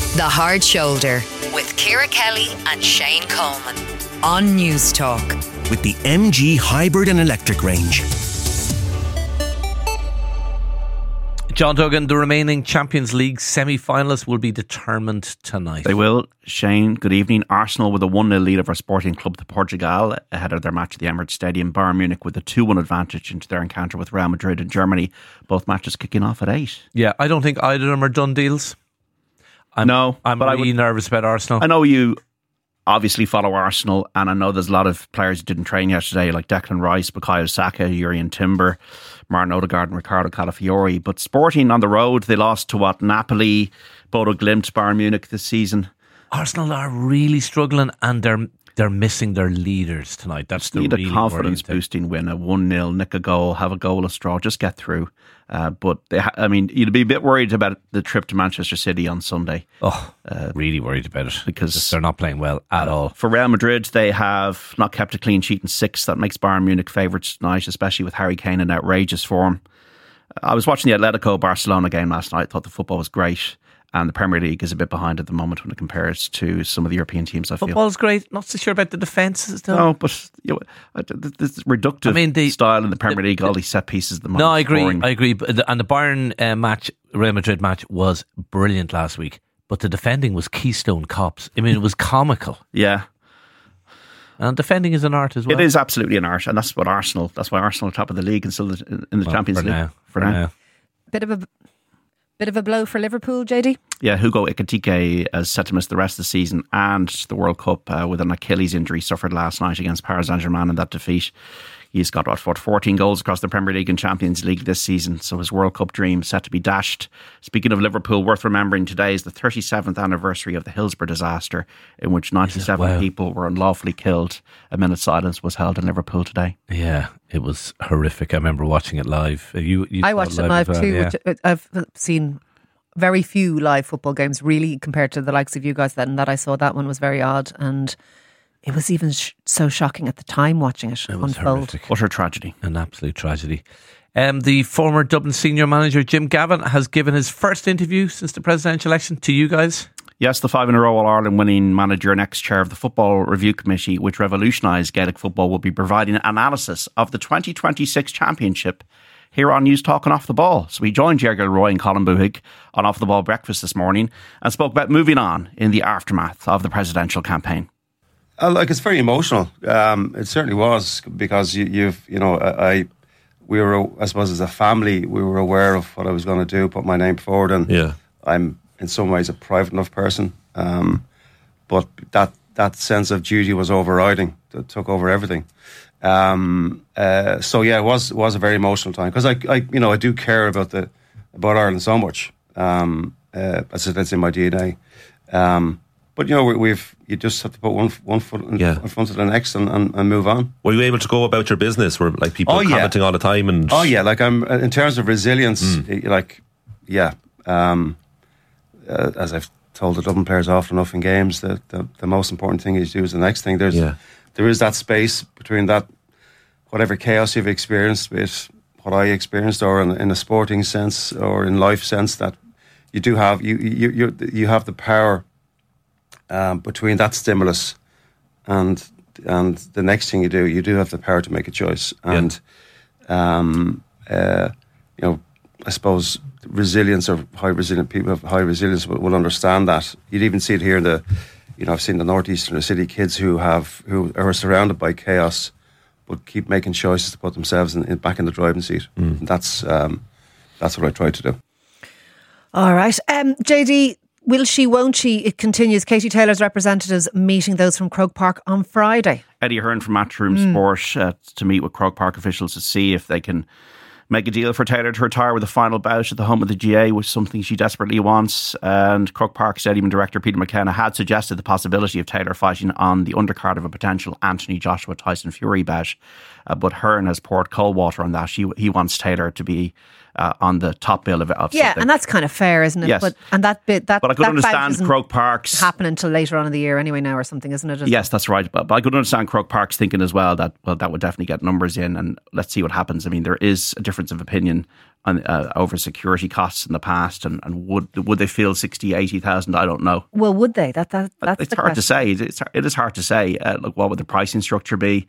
The Hard Shoulder with Ciara Kelly and Shane Coleman on News Talk. With the MG hybrid and electric range. John Duggan, the remaining Champions League semi-finalists will be determined tonight. They will. Shane, good evening. Arsenal with a 1-0 lead over Sporting Club de Portugal ahead of their match at the Emirates Stadium. Bayern Munich with a 2-1 advantage into their encounter with Real Madrid in Germany. Both matches kicking off at 8. Yeah, I don't think either of them are done deals. I'm really nervous about Arsenal. I know you obviously follow Arsenal, and I know there's a lot of players who didn't train yesterday, like Declan Rice, Bukayo Saka, Jurrien Timber, Martin Odegaard and Ricardo Calafiori. But Sporting on the road, they lost to Napoli, Bodo Glimt, Bayern Munich this season. Arsenal are really struggling, and they're missing their leaders tonight. That's the really a confidence boosting win, a 1-0, nick a goal, have a goal, a straw, just get through. But you'd be a bit worried about the trip to Manchester City on Sunday. Really worried about it because they're not playing well at all. For Real Madrid, they have not kept a clean sheet in 6. That makes Bayern Munich favourites tonight, especially with Harry Kane in outrageous form. I was watching the Atletico Barcelona game last night. I thought the football was great. And the Premier League is a bit behind at the moment when it compares to some of the European teams, I feel. Football's great. Not so sure about the defence. No, but this reductive style in the Premier League, all these set pieces at the moment. No, I agree. And the Bayern match, Real Madrid match was brilliant last week. But the defending was Keystone Cops. I mean, it was comical. Yeah. And defending is an art as well. It is absolutely an art. And that's why Arsenal are top of the league and still in the Champions League. For now. Bit of a blow for Liverpool, JD? Yeah, Hugo Ekitike is set to miss the rest of the season and the World Cup with an Achilles injury suffered last night against Paris Saint-Germain in that defeat. He's got 14 goals across the Premier League and Champions League this season, so his World Cup dream set to be dashed. Speaking of Liverpool, worth remembering today is the 37th anniversary of the Hillsborough disaster, in which 97 people were unlawfully killed. A minute's silence was held in Liverpool today. Yeah, it was horrific. I remember watching it live. I watched it live too. Yeah. Which I've seen very few live football games, really, compared to the likes of you guys. That I saw, that one was very odd, and it was even so shocking at the time watching it unfold. What a tragedy. An absolute tragedy. The former Dublin senior manager Jim Gavin has given his first interview since the presidential election to you guys. Yes, the 5 in a row All-Ireland winning manager and ex-chair of the Football Review Committee, which revolutionised Gaelic football, will be providing analysis of the 2026 Championship here on News Talk and Off the Ball. So we joined Ger Gilroy and Colin Buhig on Off the Ball Breakfast this morning and spoke about moving on in the aftermath of the presidential campaign. It's very emotional. It certainly was, because we were, I suppose, as a family, we were aware of what I was going to do, put my name forward, and I'm in some ways a private enough person, but that sense of duty was overriding. That took over everything. It was a very emotional time, because I do care about Ireland so much. As it's in my DNA. But you just have to put one foot in front of the next and move on. Were you able to go about your business? Were people commenting all the time? And I'm in terms of resilience, as I've told the Dublin players often enough in games, that the most important thing is to do is the next thing. There is that space between that, whatever chaos you've experienced with what I experienced, or in a sporting sense or in life sense, that you do have you have the power between that stimulus and the next thing you do have the power to make a choice. And I suppose resilience, or high resilient people have high resilience, will understand that. You'd even see it here in I've seen the northeastern inner city kids who are surrounded by chaos, but keep making choices to put themselves back in the driving seat. And that's what I try to do. All right, JD. Will she, won't she? It continues. Katie Taylor's representatives meeting those from Croke Park on Friday. Eddie Hearn from Matchroom Sport to meet with Croke Park officials to see if they can make a deal for Taylor to retire with a final bout at the home of the GA, which is something she desperately wants. And Croke Park Stadium director Peter McKenna had suggested the possibility of Taylor fighting on the undercard of a potential Anthony Joshua Tyson Fury bout. But Hearn has poured cold water on that. He wants Taylor to be on the top bill of yeah, something. and that's kind of fair, isn't it? Yes. But I could understand Croke Park's happen until later on in the year anyway now or something, isn't it? Yes, that's right. But I could understand Croke Park's thinking as well that that would definitely get numbers in, and let's see what happens. I mean, there is a difference of opinion on over security costs in the past, and would they feel 60,000, 80,000? I don't know. Well, would they? That's it's hard to say. It is hard to say. Look, what would the pricing structure be?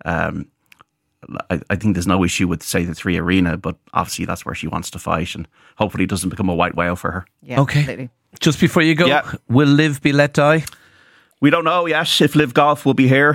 I think there's no issue with, say, the 3 Arena, but obviously that's where she wants to fight, and hopefully it doesn't become a white whale for her. Yeah, okay. Completely. Just before you go, will Liv be let die? We don't know yet if Liv Golf will be here.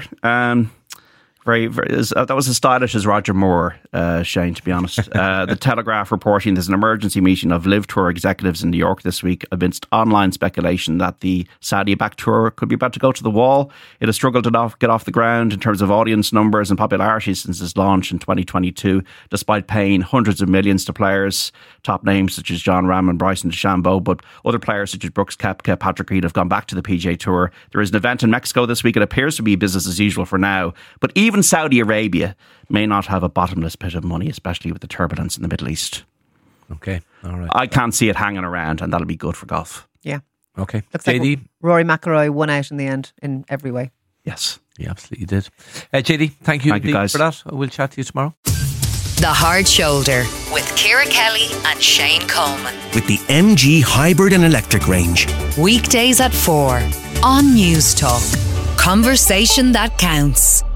That was as stylish as Roger Moore, Shane, to be honest. The Telegraph reporting there's an emergency meeting of Liv Tour executives in New York this week amidst online speculation that the Saudi-backed tour could be about to go to the wall. It has struggled to get off the ground in terms of audience numbers and popularity since its launch in 2022, despite paying hundreds of millions to players, top names such as Jon Rahm and Bryson DeChambeau, but other players such as Brooks Koepka, Patrick Reed have gone back to the PGA Tour. There is an event in Mexico this week. It appears to be business as usual for now, but even Saudi Arabia may not have a bottomless pit of money, especially with the turbulence in the Middle East. Okay, all right. I can't see it hanging around, and that'll be good for golf. Yeah. Okay. Looks JD? like Rory McIlroy won out in the end in every way. Yes. He absolutely did. JD, thank you guys for that. We'll chat to you tomorrow. The Hard Shoulder with Ciara Kelly and Shane Coleman. With the MG Hybrid and Electric range. Weekdays at 4 on News Talk. Conversation that counts.